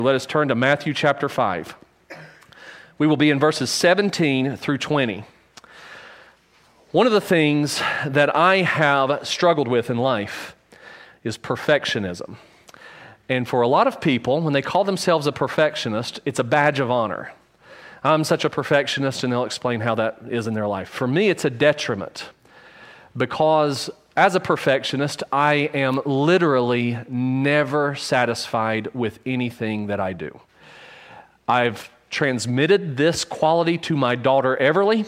Let us turn to Matthew chapter 5. We will be in verses 17 through 20. One of the things that I have struggled with in life is perfectionism. And for a lot of people, when they call themselves a perfectionist, it's a badge of honor. I'm such a perfectionist, and they'll explain how that is in their life. For me, it's a detriment because as a perfectionist, I am literally never satisfied with anything that I do. I've transmitted this quality to my daughter, Everly.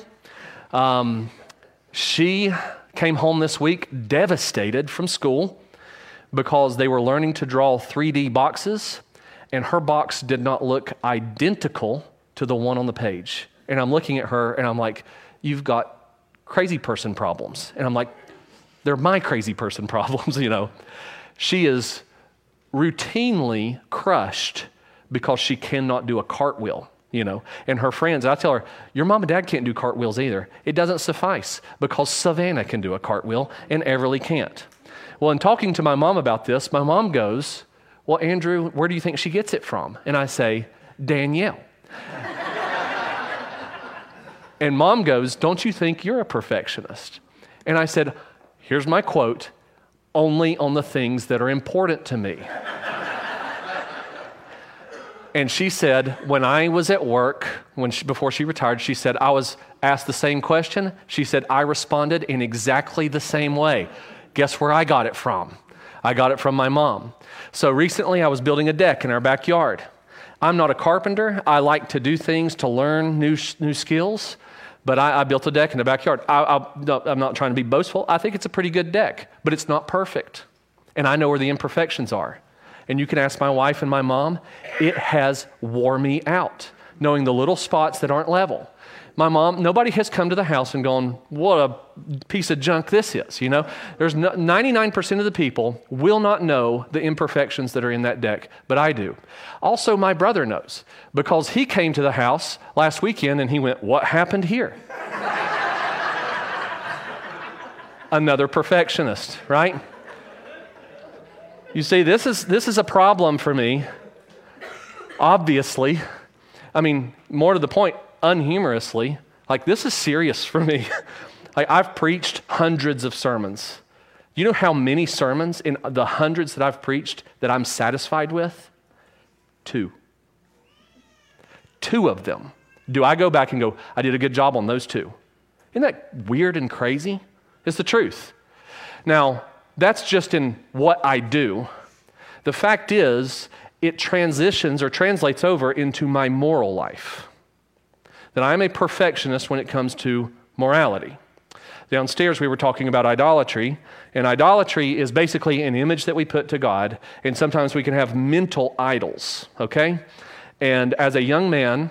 She came home this week devastated from school because they were learning to draw 3D boxes, and her box did not look identical to the one on the page. And I'm looking at her, and I'm like, "You've got crazy person problems." And I'm like, they're my crazy person problems, you know. She is routinely crushed because she cannot do a cartwheel, you know. And her friends, I tell her, your mom and dad can't do cartwheels either. It doesn't suffice because Savannah can do a cartwheel and Everly can't. Well, in talking to my mom about this, my mom goes, "Well, Andrew, where do you think she gets it from?" And I say, "Danielle." And mom goes, "Don't you think you're a perfectionist?" And I said, here's my quote, "Only on the things that are important to me." And she said, when I was at work, before she retired, she said, I was asked the same question. She said, I responded in exactly the same way. Guess where I got it from? I got it from my mom. So recently I was building a deck in our backyard. I'm not a carpenter. I like to do things to learn new skills. But I built a deck in the backyard. I'm not trying to be boastful. I think it's a pretty good deck, but it's not perfect. And I know where the imperfections are. And you can ask my wife and my mom. It has wore me out, knowing the little spots that aren't level. My mom, nobody has come to the house and gone, what a piece of junk this is, you know? There's 99% of the people will not know the imperfections that are in that deck, but I do. Also, my brother knows, because he came to the house last weekend and he went, what happened here? Another perfectionist, right? You see, this is a problem for me, obviously. I mean, more to the point, unhumorously, like this is serious for me. Like I've preached hundreds of sermons. You know how many sermons in the hundreds that I've preached that I'm satisfied with? 2. 2 of them. Do I go back and go, I did a good job on those 2? Isn't that weird and crazy? It's the truth. Now, that's just in what I do. The fact is, it transitions or translates over into my moral life. That I am a perfectionist when it comes to morality. Downstairs we were talking about idolatry, and idolatry is basically an image that we put to God, and sometimes we can have mental idols, okay? And as a young man,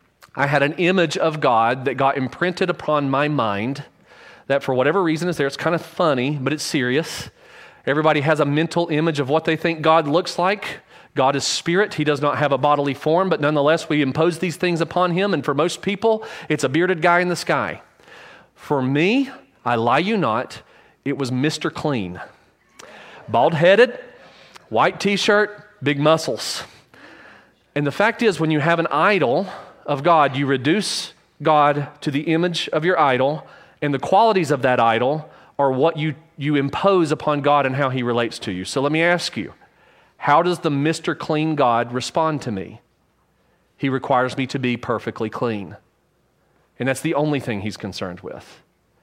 I had an image of God that got imprinted upon my mind that for whatever reason is there. It's kind of funny, but it's serious. Everybody has a mental image of what they think God looks like. God is spirit. He does not have a bodily form, but nonetheless, we impose these things upon him, and for most people, it's a bearded guy in the sky. For me, I lie you not, it was Mr. Clean. Bald-headed, white t-shirt, big muscles. And the fact is, when you have an idol of God, you reduce God to the image of your idol, and the qualities of that idol are what you impose upon God and how he relates to you. So let me ask you, how does the Mr. Clean God respond to me? He requires me to be perfectly clean. And that's the only thing he's concerned with.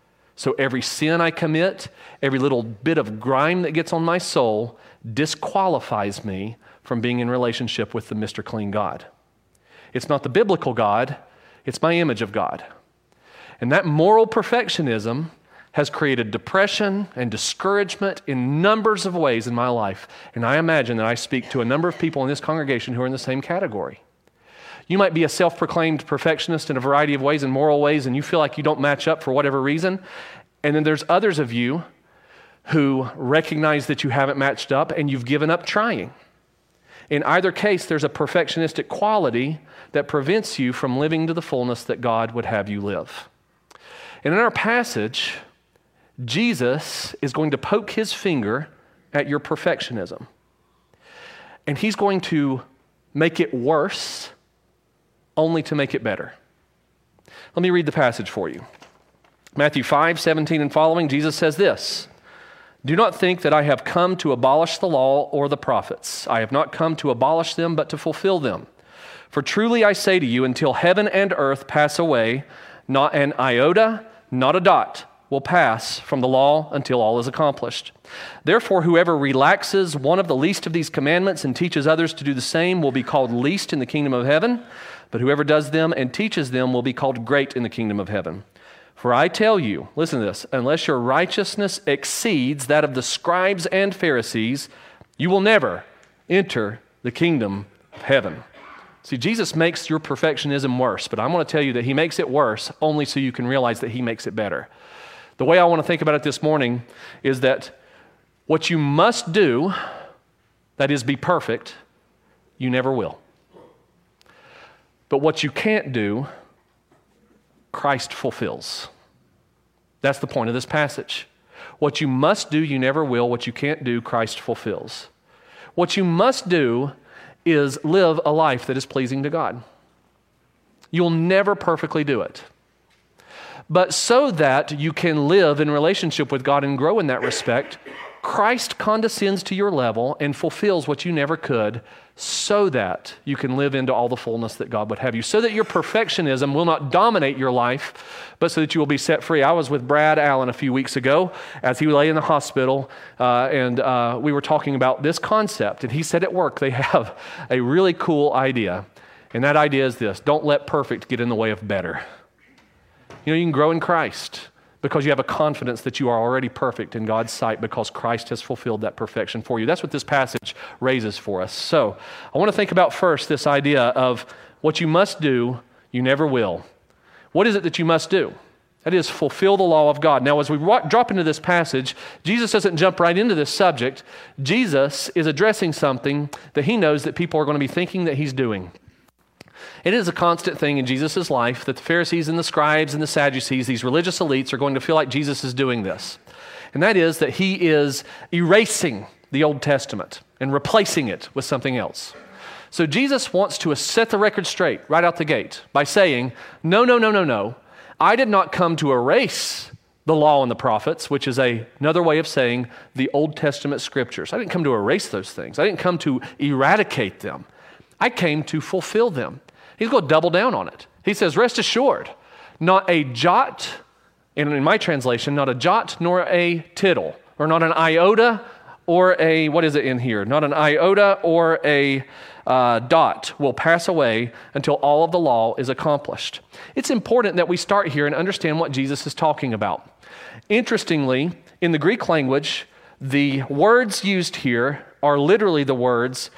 So every sin I commit, every little bit of grime that gets on my soul disqualifies me from being in relationship with the Mr. Clean God. It's not the biblical God, it's my image of God. And that moral perfectionism has created depression and discouragement in numbers of ways in my life. And I imagine that I speak to a number of people in this congregation who are in the same category. You might be a self-proclaimed perfectionist in a variety of ways and moral ways, and you feel like you don't match up for whatever reason. And then there's others of you who recognize that you haven't matched up and you've given up trying. In either case, there's a perfectionistic quality that prevents you from living to the fullness that God would have you live. And in our passage, Jesus is going to poke his finger at your perfectionism. And he's going to make it worse only to make it better. Let me read the passage for you. Matthew 5:17 and following, Jesus says this, "Do not think that I have come to abolish the law or the prophets. I have not come to abolish them, but to fulfill them. For truly I say to you, until heaven and earth pass away, not an iota, not a dot will pass from the law until all is accomplished. Therefore, whoever relaxes one of the least of these commandments and teaches others to do the same will be called least in the kingdom of heaven, but whoever does them and teaches them will be called great in the kingdom of heaven. For I tell you," listen to this, "unless your righteousness exceeds that of the scribes and Pharisees, you will never enter the kingdom of heaven." See, Jesus makes your perfectionism worse, but I'm going to tell you that he makes it worse only so you can realize that he makes it better. The way I want to think about it this morning is that what you must do, that is be perfect, you never will. But what you can't do, Christ fulfills. That's the point of this passage. What you must do, you never will. What you can't do, Christ fulfills. What you must do is live a life that is pleasing to God. You'll never perfectly do it. But so that you can live in relationship with God and grow in that respect, Christ condescends to your level and fulfills what you never could so that you can live into all the fullness that God would have you. So that your perfectionism will not dominate your life, but so that you will be set free. I was with Brad Allen a few weeks ago as he lay in the hospital, and we were talking about this concept. And he said at work they have a really cool idea. And that idea is this: don't let perfect get in the way of better. You know, you can grow in Christ because you have a confidence that you are already perfect in God's sight because Christ has fulfilled that perfection for you. That's what this passage raises for us. So I want to think about first this idea of what you must do, you never will. What is it that you must do? That is, fulfill the law of God. Now, as we drop into this passage, Jesus doesn't jump right into this subject. Jesus is addressing something that he knows that people are going to be thinking that he's doing. It is a constant thing in Jesus' life that the Pharisees and the scribes and the Sadducees, these religious elites, are going to feel like Jesus is doing this. And that is that he is erasing the Old Testament and replacing it with something else. So Jesus wants to set the record straight right out the gate by saying, no. I did not come to erase the law and the prophets, which is another way of saying the Old Testament scriptures. I didn't come to erase those things. I didn't come to eradicate them. I came to fulfill them. He's going to double down on it. He says, rest assured, not a jot, and in my translation, not a jot nor a tittle, or not an iota or a, what is it in here? Not an iota or a dot will pass away until all of the law is accomplished. It's important that we start here and understand what Jesus is talking about. Interestingly, in the Greek language, the words used here are literally the words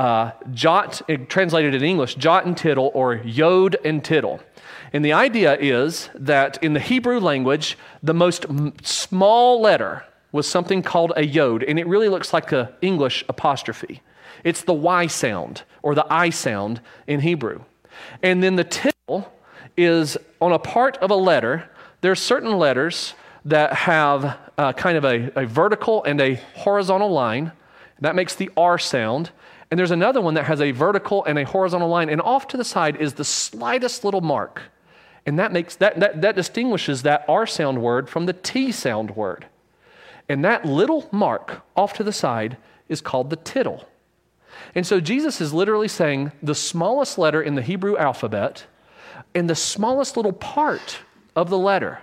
jot, translated in English, jot and tittle, or yod and tittle. And the idea is that in the Hebrew language, the most small letter was something called a yod, and it really looks like an English apostrophe. It's the Y sound, or the I sound in Hebrew. And then the tittle is on a part of a letter. There are certain letters that have kind of a vertical and a horizontal line. That makes the R sound. And there's another one that has a vertical and a horizontal line, and off to the side is the slightest little mark. And that makes that distinguishes that R sound word from the T sound word. And that little mark off to the side is called the tittle. And so Jesus is literally saying the smallest letter in the Hebrew alphabet and the smallest little part of the letter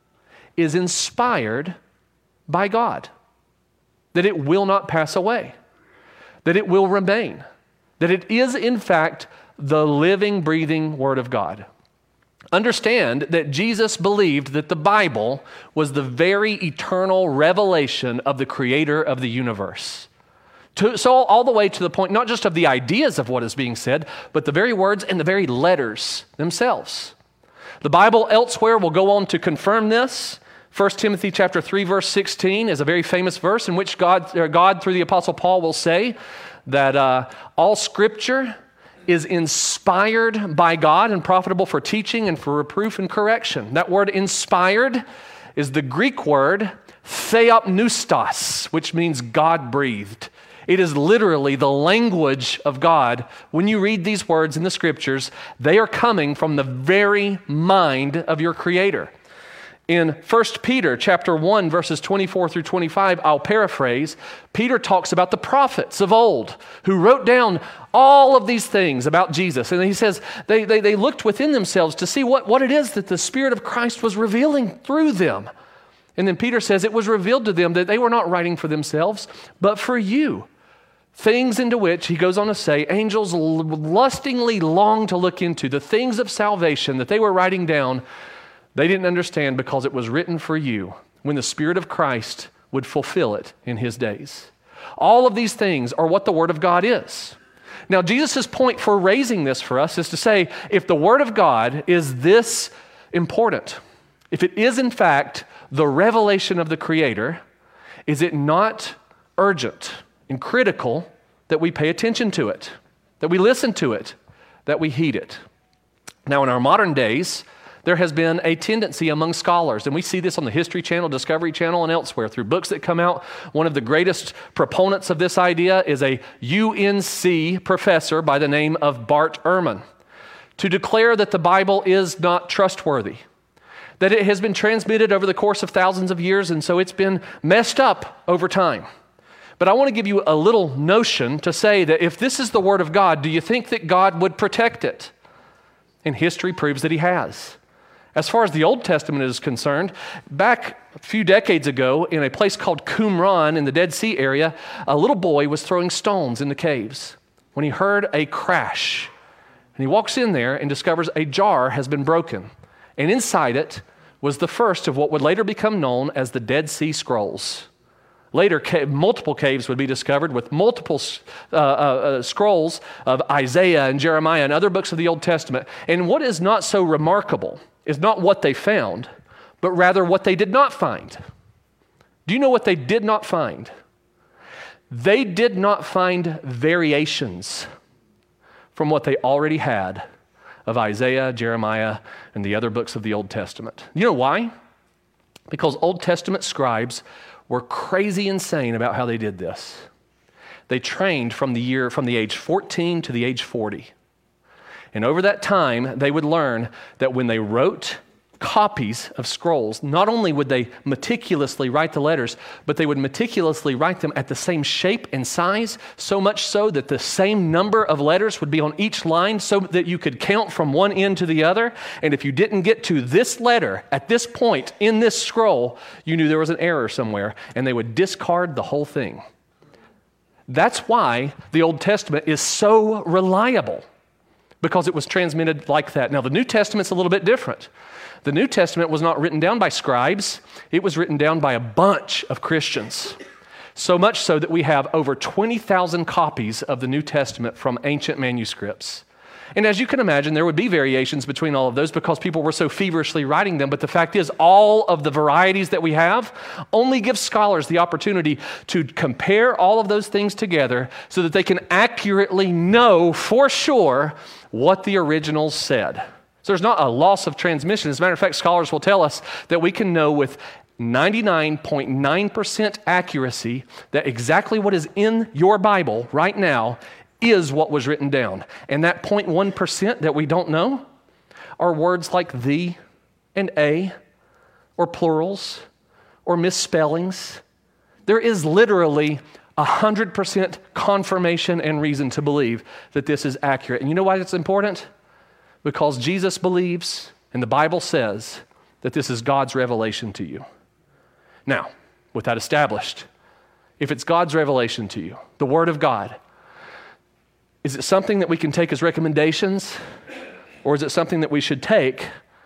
is inspired by God. That it will not pass away, that it will remain, that it is in fact the living, breathing Word of God. Understand that Jesus believed that the Bible was the very eternal revelation of the Creator of the universe. So all the way to the point, not just of the ideas of what is being said, but the very words and the very letters themselves. The Bible elsewhere will go on to confirm this. 1 Timothy chapter 3, verse 16 is a very famous verse in which God through the Apostle Paul will say that all Scripture is inspired by God and profitable for teaching and for reproof and correction. That word inspired is the Greek word theopneustos, which means God-breathed. It is literally the language of God. When you read these words in the scriptures, they are coming from the very mind of your Creator. In 1 Peter chapter 1, verses 24 through 25, I'll paraphrase, Peter talks about the prophets of old who wrote down all of these things about Jesus. And he says they looked within themselves to see what it is that the Spirit of Christ was revealing through them. And then Peter says it was revealed to them that they were not writing for themselves, but for you. Things into which, he goes on to say, angels lustingly long to look into, the things of salvation that they were writing down. They didn't understand because it was written for you when the Spirit of Christ would fulfill it in his days. All of these things are what the Word of God is. Now, Jesus' point for raising this for us is to say, if the Word of God is this important, if it is in fact the revelation of the Creator, is it not urgent and critical that we pay attention to it, that we listen to it, that we heed it? Now, in our modern days, there has been a tendency among scholars, and we see this on the History Channel, Discovery Channel, and elsewhere through books that come out. One of the greatest proponents of this idea is a UNC professor by the name of Bart Ehrman, to declare that the Bible is not trustworthy, that it has been transmitted over the course of thousands of years, and so it's been messed up over time. But I want to give you a little notion to say that if this is the Word of God, do you think that God would protect it? And history proves that he has. As far as the Old Testament is concerned, back a few decades ago in a place called Qumran in the Dead Sea area, a little boy was throwing stones in the caves when he heard a crash. And he walks in there and discovers a jar has been broken. And inside it was the first of what would later become known as the Dead Sea Scrolls. Later, multiple caves would be discovered with multiple scrolls of Isaiah and Jeremiah and other books of the Old Testament. And what is not so remarkable is not what they found, but rather what they did not find. Do you know what they did not find? They did not find variations from what they already had of Isaiah, Jeremiah, and the other books of the Old Testament. You know why? Because Old Testament scribes were crazy insane about how they did this. They trained from the age 14 to the age 40. And over that time, they would learn that when they wrote copies of scrolls, not only would they meticulously write the letters, but they would meticulously write them at the same shape and size, so much so that the same number of letters would be on each line so that you could count from one end to the other. And if you didn't get to this letter at this point in this scroll, you knew there was an error somewhere, and they would discard the whole thing. That's why the Old Testament is so reliable, because it was transmitted like that. Now, the New Testament's a little bit different. The New Testament was not written down by scribes. It was written down by a bunch of Christians. So much so that we have over 20,000 copies of the New Testament from ancient manuscripts. And as you can imagine, there would be variations between all of those because people were so feverishly writing them. But the fact is, all of the varieties that we have only give scholars the opportunity to compare all of those things together so that they can accurately know for sure what the originals said. So there's not a loss of transmission. As a matter of fact, scholars will tell us that we can know with 99.9% accuracy that exactly what is in your Bible right now is what was written down. And that 0.1% that we don't know are words like the and a, or plurals, or misspellings. There is literally 100% confirmation and reason to believe that this is accurate. And you know why it's important? Because Jesus believes, and the Bible says, that this is God's revelation to you. Now, with that established, if it's God's revelation to you, the Word of God, is it something that we can take as recommendations, or is it something that we should take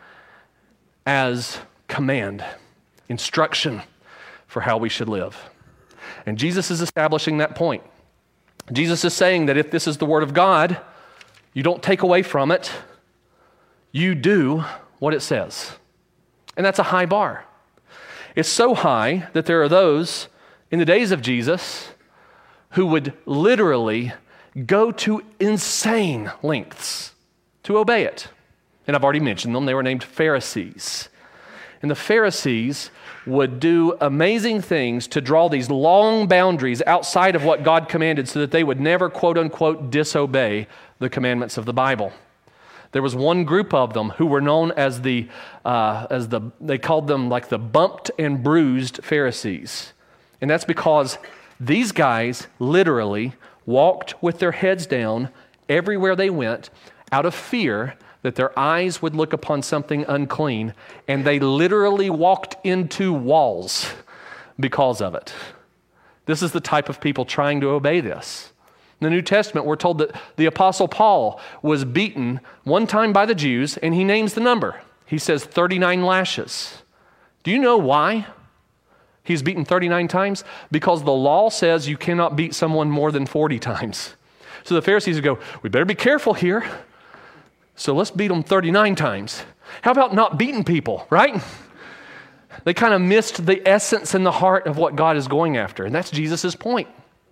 as command, instruction for how we should live? And Jesus is establishing that point. Jesus is saying that if this is the Word of God, you don't take away from it, you do what it says. And that's a high bar. It's so high that there are those in the days of Jesus who would literally go to insane lengths to obey it. And I've already mentioned them. They were named Pharisees. And the Pharisees would do amazing things to draw these long boundaries outside of what God commanded so that they would never, quote unquote, disobey the commandments of the Bible. There was one group of them who were known as they called them like the bumped and bruised Pharisees. And that's because these guys literally walked with their heads down everywhere they went out of fear that their eyes would look upon something unclean, and they literally walked into walls because of it. This is the type of people trying to obey this. In the New Testament, we're told that the Apostle Paul was beaten one time by the Jews, and he names the number. He says 39 lashes. Do you know why he's beaten 39 times? Because the law says you cannot beat someone more than 40 times. So the Pharisees would go, we better be careful here. So let's beat them 39 times. How about not beating people, right? They kind of missed the essence and the heart of what God is going after. And that's Jesus' point.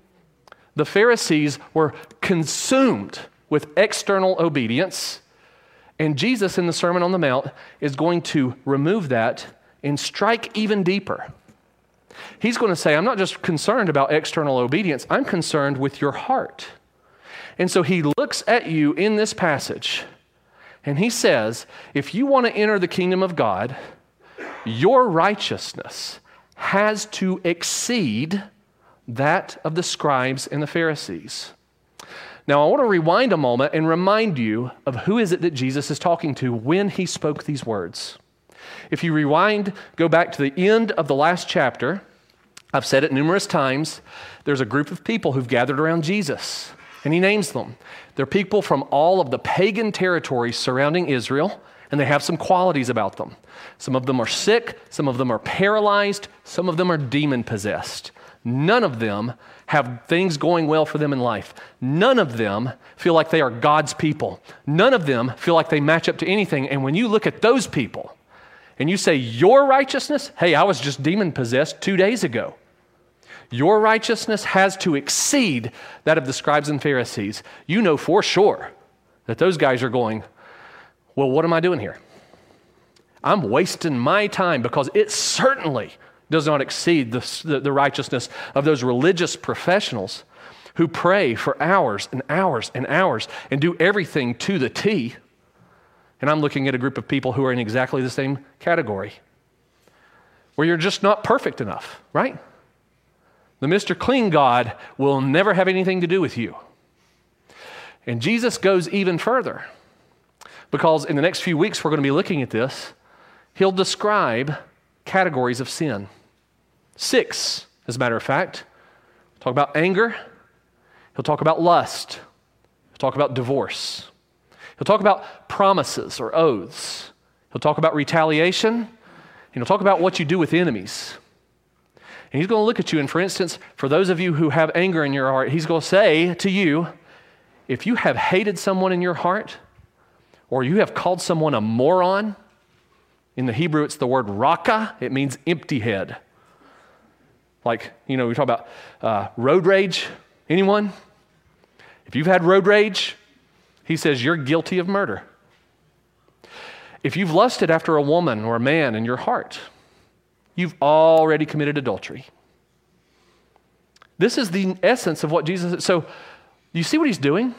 The Pharisees were consumed with external obedience. And Jesus in the Sermon on the Mount is going to remove that and strike even deeper. He's going to say, I'm not just concerned about external obedience. I'm concerned with your heart. And so he looks at you in this passage and he says, if you want to enter the kingdom of God, your righteousness has to exceed that of the scribes and the Pharisees. Now, I want to rewind a moment and remind you of who is it that Jesus is talking to when he spoke these words. If you rewind, go back to the end of the last chapter, I've said it numerous times, there's a group of people who've gathered around Jesus, and he names them. They're people from all of the pagan territories surrounding Israel, and they have some qualities about them. Some of them are sick, some of them are paralyzed, some of them are demon-possessed. None of them have things going well for them in life. None of them feel like they are God's people. None of them feel like they match up to anything. And when you look at those people and you say, your righteousness, hey, I was just demon-possessed 2 days ago. Your righteousness has to exceed that of the scribes and Pharisees. You know for sure that those guys are going, well, what am I doing here? I'm wasting my time because it certainly does not exceed the righteousness of those religious professionals who pray for hours and hours and hours and do everything to the T. And I'm looking at a group of people who are in exactly the same category, where you're just not perfect enough, right? The Mr. Clean God will never have anything to do with you. And Jesus goes even further, because in the next few weeks we're going to be looking at this. He'll describe categories of sin. 6, as a matter of fact. He'll talk about anger. He'll talk about lust. He'll talk about divorce. He'll talk about promises or oaths. He'll talk about retaliation. And he'll talk about what you do with enemies. And he's going to look at you, and for instance, for those of you who have anger in your heart, he's going to say to you, if you have hated someone in your heart, or you have called someone a moron, in the Hebrew it's the word raka, it means empty head. Like, we talk about road rage. Anyone? If you've had road rage, he says you're guilty of murder. If you've lusted after a woman or a man in your heart, you've already committed adultery. This is the essence of what Jesus is. So, you see what he's doing?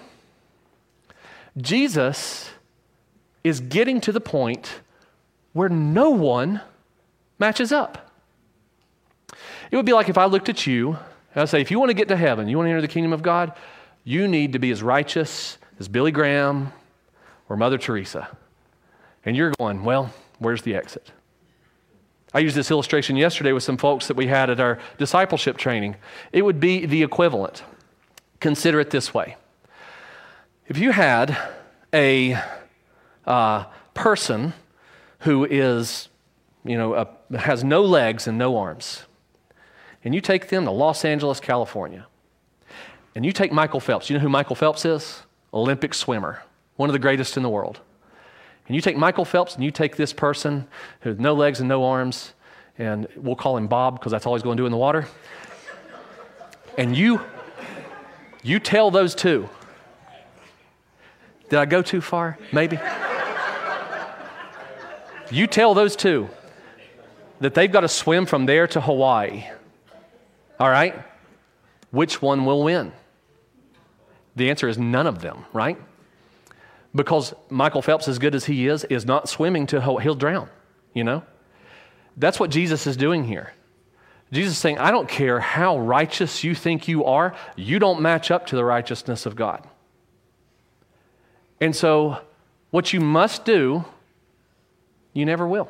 Jesus is getting to the point where no one matches up. It would be like if I looked at you and I say, if you want to get to heaven, you want to enter the kingdom of God, you need to be as righteous as Billy Graham or Mother Teresa. And you're going, well, where's the exit? I used this illustration yesterday with some folks that we had at our discipleship training. It would be the equivalent. Consider it this way. If you had a person who is, has no legs and no arms, and you take them to Los Angeles, California, and you take Michael Phelps. You know who Michael Phelps is? Olympic swimmer, one of the greatest in the world. And you take Michael Phelps and you take this person who has no legs and no arms, and we'll call him Bob because that's all he's going to do in the water. And you tell those two. Did I go too far? Maybe. You tell those two, that they've got to swim from there to Hawaii. All right? Which one will win? The answer is none of them, right? Because Michael Phelps, as good as he is not swimming to Hawaii. He'll drown, you know? That's what Jesus is doing here. Jesus is saying, I don't care how righteous you think you are, you don't match up to the righteousness of God. And so, what you must do, you never will.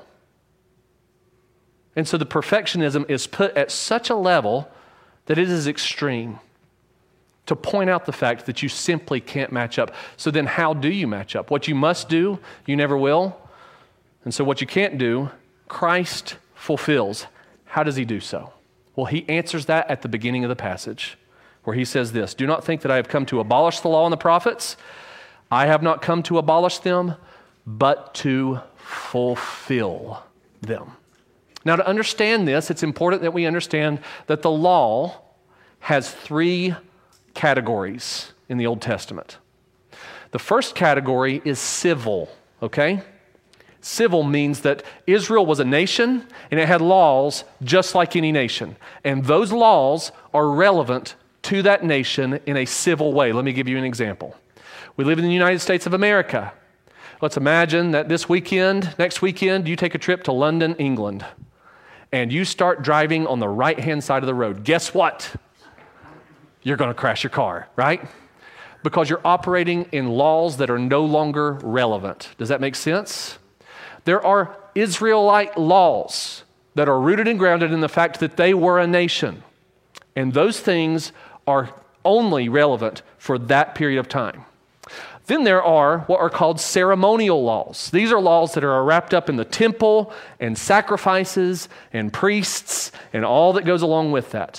And so the perfectionism is put at such a level that it is extreme to point out the fact that you simply can't match up. So then how do you match up? What you must do, you never will. And so what you can't do, Christ fulfills. How does he do so? Well, he answers that at the beginning of the passage where he says this, do not think that I have come to abolish the law and the prophets. I have not come to abolish them, but to fulfill them. Now, to understand this, it's important that we understand that the law has three categories in the Old Testament. The first category is civil, okay? Civil means that Israel was a nation and it had laws just like any nation. And those laws are relevant to that nation in a civil way. Let me give you an example. We live in the United States of America. Let's imagine that next weekend, you take a trip to London, England, and you start driving on the right-hand side of the road. Guess what? You're going to crash your car, right? Because you're operating in laws that are no longer relevant. Does that make sense? There are Israelite laws that are rooted and grounded in the fact that they were a nation. And those things are only relevant for that period of time. Then there are what are called ceremonial laws. These are laws that are wrapped up in the temple and sacrifices and priests and all that goes along with that.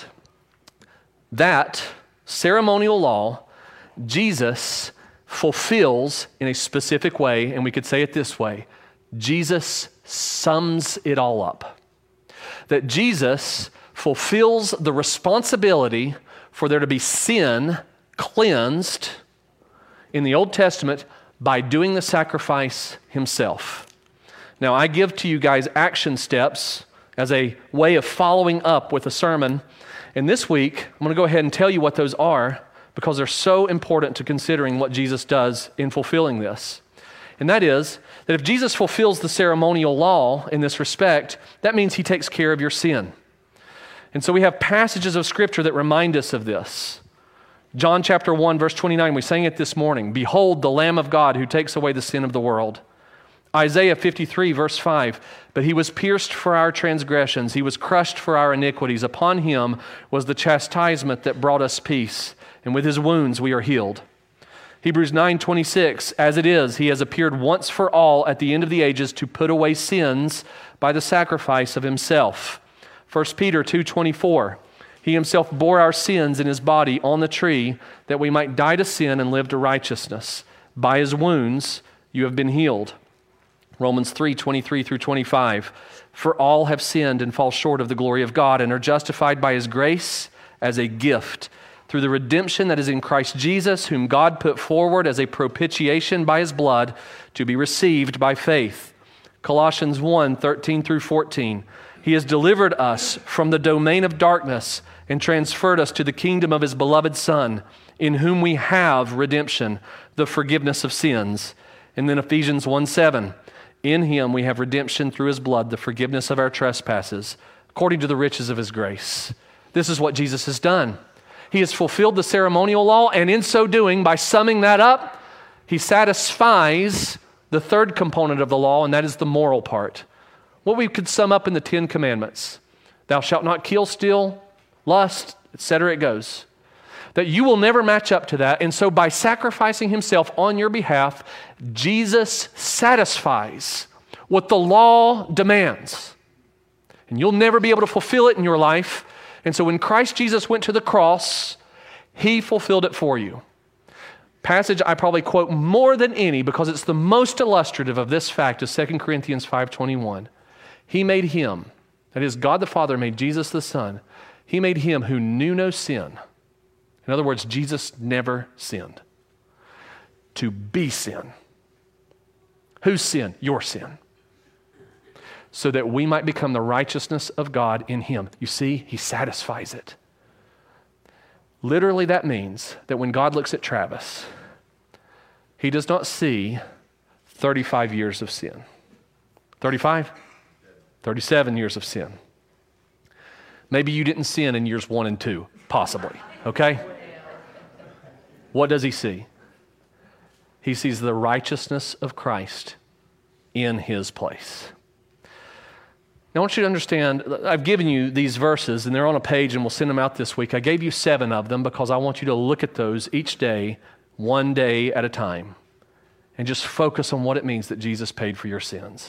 That ceremonial law, Jesus fulfills in a specific way, and we could say it this way, Jesus sums it all up. That Jesus fulfills the responsibility for there to be sin cleansed in the Old Testament by doing the sacrifice himself. Now, I give to you guys action steps as a way of following up with a sermon. And this week, I'm going to go ahead and tell you what those are because they're so important to considering what Jesus does in fulfilling this. And that is that if Jesus fulfills the ceremonial law in this respect, that means he takes care of your sin. And so we have passages of Scripture that remind us of this. John chapter 1, verse 29, we sang it this morning. Behold, the Lamb of God who takes away the sin of the world. Isaiah 53, verse 5, but he was pierced for our transgressions. He was crushed for our iniquities. Upon him was the chastisement that brought us peace, and with his wounds we are healed. Hebrews 9:26, as it is, he has appeared once for all at the end of the ages to put away sins by the sacrifice of himself. 1 Peter 2:24, he himself bore our sins in his body on the tree that we might die to sin and live to righteousness. By his wounds you have been healed. Romans 3:23 through 25, for all have sinned and fall short of the glory of God and are justified by his grace as a gift through the redemption that is in Christ Jesus, whom God put forward as a propitiation by his blood to be received by faith. Colossians 1:13 through 14, he has delivered us from the domain of darkness and transferred us to the kingdom of his beloved Son, in whom we have redemption, the forgiveness of sins. And then Ephesians 1:7, in him we have redemption through his blood, the forgiveness of our trespasses, according to the riches of his grace. This is what Jesus has done. He has fulfilled the ceremonial law, and in so doing, by summing that up, he satisfies the third component of the law, and that is the moral part. What we could sum up in the 10 Commandments. Thou shalt not kill, steal, lust, etc. it goes. That you will never match up to that, and so by sacrificing himself on your behalf, Jesus satisfies what the law demands. And you'll never be able to fulfill it in your life. And so when Christ Jesus went to the cross, he fulfilled it for you. Passage I probably quote more than any because it's the most illustrative of this fact is 2 Corinthians 5:21. He made him, that is, God the Father made Jesus the Son. He made him who knew no sin. In other words, Jesus never sinned. To be sin. Whose sin? Your sin. so that we might become the righteousness of God in him. You see, he satisfies it. Literally, that means that when God looks at Travis, he does not see 35 years of sin. 35? 37 years of sin. Maybe you didn't sin in years 1 and 2, possibly, okay? What does he see? He sees the righteousness of Christ in his place. Now, I want you to understand, I've given you these verses, and they're on a page, and we'll send them out this week. I gave you 7 of them because I want you to look at those each day, one day at a time, and just focus on what it means that Jesus paid for your sins.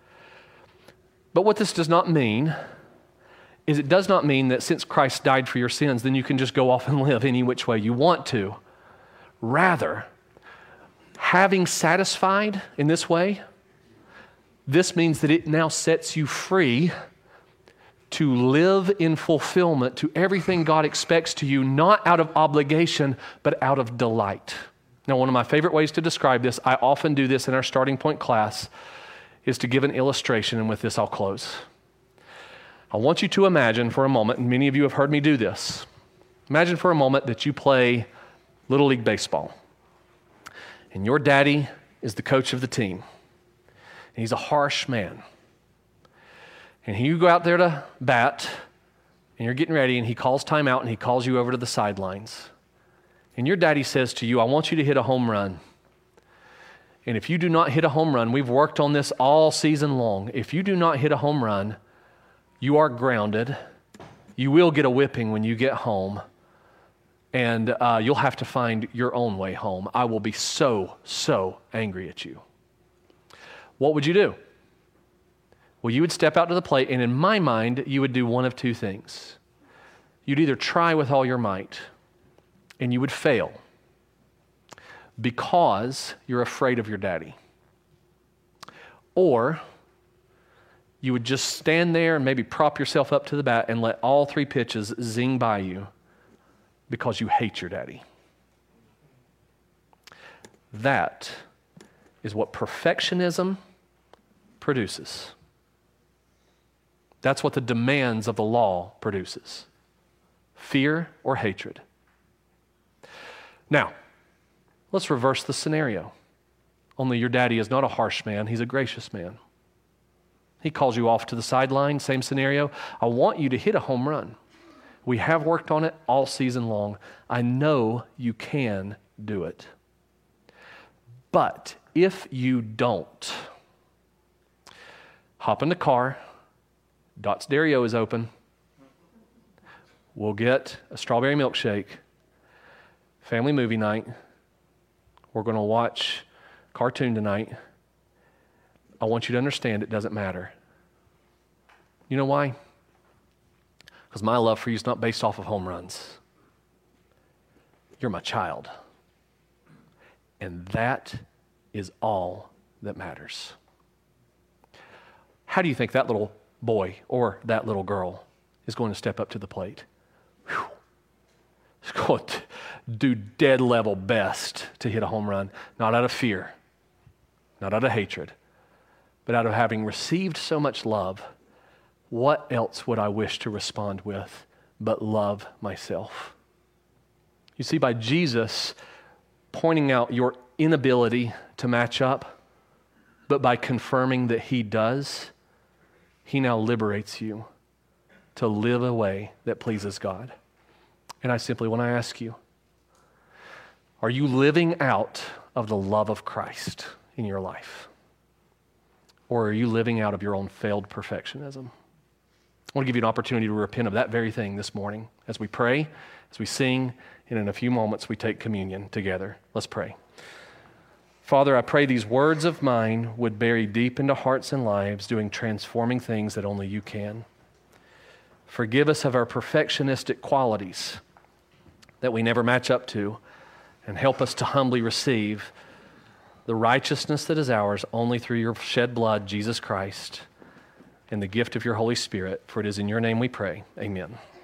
But what this does not mean is it does not mean that since Christ died for your sins, then you can just go off and live any which way you want to. Rather, having satisfied in this way, this means that it now sets you free to live in fulfillment to everything God expects to you, not out of obligation, but out of delight. Now, one of my favorite ways to describe this, I often do this in our starting point class, is to give an illustration, and with this I'll close. I want you to imagine for a moment, and many of you have heard me do this, imagine for a moment that you play Little League Baseball, and your daddy is the coach of the team. And he's a harsh man. And you go out there to bat, and you're getting ready, and he calls timeout, and he calls you over to the sidelines. And your daddy says to you, I want you to hit a home run. And if you do not hit a home run, we've worked on this all season long. If you do not hit a home run, you are grounded. You will get a whipping when you get home. And you'll have to find your own way home. I will be so angry at you. What would you do? Well, you would step out to the plate, and in my mind, you would do one of 2 things. You'd either try with all your might, and you would fail because you're afraid of your daddy. Or you would just stand there and maybe prop yourself up to the bat and let all 3 pitches zing by you because you hate your daddy. That is what perfectionism produces. That's what the demands of the law produces. Fear or hatred. Now, let's reverse the scenario. Only your daddy is not a harsh man, he's a gracious man. He calls you off to the sideline, same scenario. I want you to hit a home run. We have worked on it all season long. I know you can do it. But if you don't, hop in the car, Dot's Stereo is open, we'll get a strawberry milkshake, family movie night, we're going to watch cartoon tonight. I want you to understand it doesn't matter. You know why? Because my love for you is not based off of home runs. You're my child. And that is all that matters. How do you think that little boy or that little girl is going to step up to the plate? Whew. It's going to do dead level best to hit a home run, not out of fear, not out of hatred, but out of having received so much love. What else would I wish to respond with but love myself? You see, by Jesus pointing out your inability to match up, but by confirming that he does, he now liberates you to live a way that pleases God. And I simply want to ask you, are you living out of the love of Christ in your life? Or are you living out of your own failed perfectionism? I want to give you an opportunity to repent of that very thing this morning as we pray, as we sing, and in a few moments we take communion together. Let's pray. Father, I pray these words of mine would bury deep into hearts and lives, doing transforming things that only you can. Forgive us of our perfectionistic qualities that we never match up to, and help us to humbly receive the righteousness that is ours only through your shed blood, Jesus Christ, and the gift of your Holy Spirit. For it is in your name we pray. Amen.